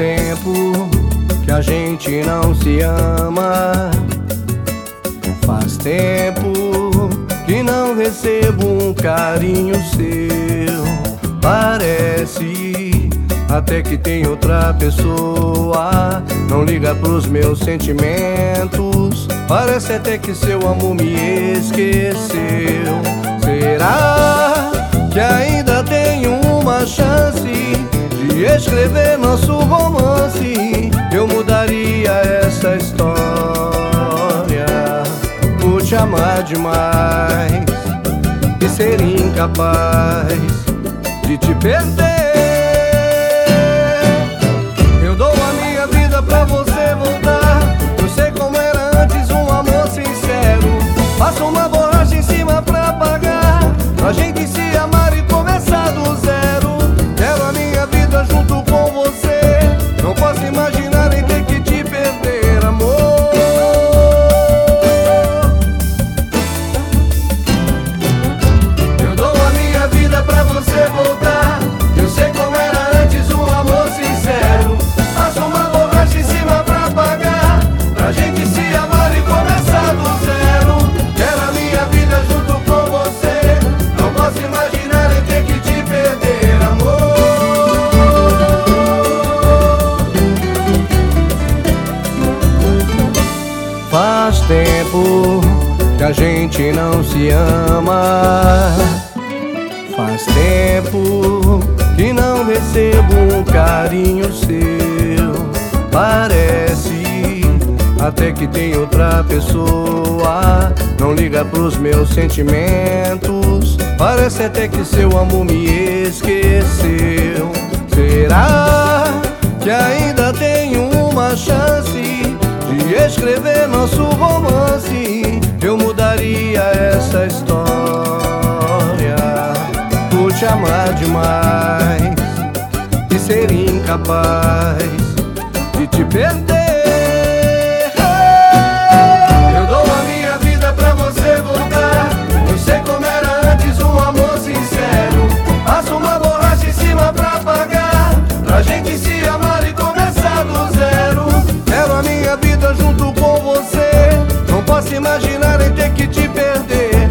tempo que a gente não se ama. Faz tempo que não recebo um carinho seu. Parece até que tem outra pessoa. Não liga pros meus sentimentos. Parece até que seu amor me esqueceu. Será que ainda tenho uma chance de escrever nosso romance? Eu mudaria essa história por te amar demais e ser incapaz de te perder. Eu dou a minha vida pra você voltar. Eu sei como era antes um amor sincero. Faço uma borracha em cima pra apagar, pra gente se amar e começar do zero. Quero a minha vida junto com você. Não posso imaginar nem ter que te perder, amor. Eu dou a minha vida pra você voltar. Eu sei como era antes um amor sincero. Faço uma borracha em cima pra apagar, pra gente se amar e começar do zero. Quero a minha vida junto com você. Não posso imaginar nem ter que te perder, amor. Faz tempo que a gente não se ama. Faz tempo que não recebo um carinho seu. Parece até que tem outra pessoa. Não liga pros meus sentimentos. Parece até que seu amor me esqueceu. Será que ainda tenho uma chance de escrever nosso romance? Eu mudaria essa história por te amar demais e ser incapaz de te perder. Eu dou a minha vida pra você voltar. Eu sei como era antes um amor sincero. Faço uma borracha em cima pra apagar, pra gente se amar e começar do zero. Quero a minha vida junto com você. Não posso imaginar nem ter que te perder,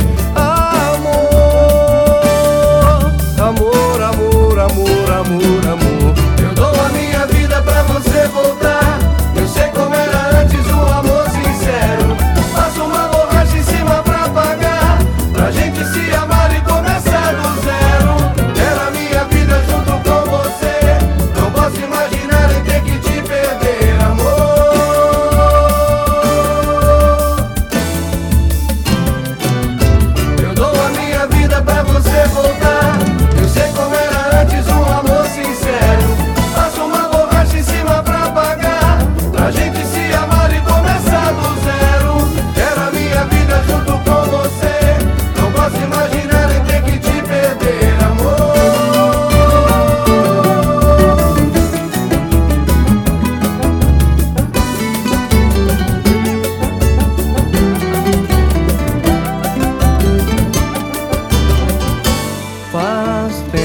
amor. Amor, amor, amor, amor, amor. Eu dou a minha vida pra você voltar. Eu sei como era antes um amor sincero. Faço uma borracha em cima pra apagar, pra gente se amar e começar do zero. Quero a minha vida junto com você. Não posso imaginar nem ter que te perder, amor. Eu dou a minha vida pra você voltar. Eu sei como era antes um amor sincero. Faço uma borracha em cima pra apagar, pra gente se amar e começar do zero. Quero a minha vida junto com você. Não posso imaginar nem ter que te perder, amor. Faz tempo